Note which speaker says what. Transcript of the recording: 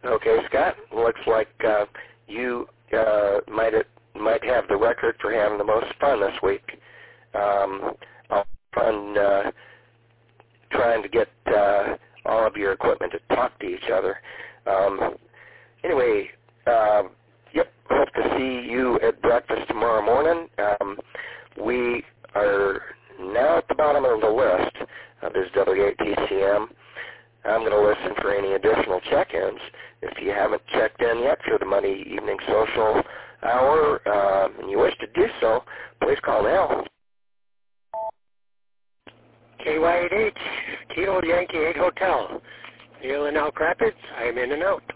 Speaker 1: Okay, Scott. Looks like you might have the record for having the most fun this week. I'll fun trying to get all of your equipment to talk to each other. Anyway, yep, hope to see you at breakfast tomorrow morning. We are now at the bottom of the list of this W8TCM. I'm going to listen for any additional check-ins. If you haven't checked in yet for the Monday Evening Social Hour and you wish to do so, please call now.
Speaker 2: KY8H, Kilo Yankee 8 Hotel. Neil in Elk Rapids, I'm in and out.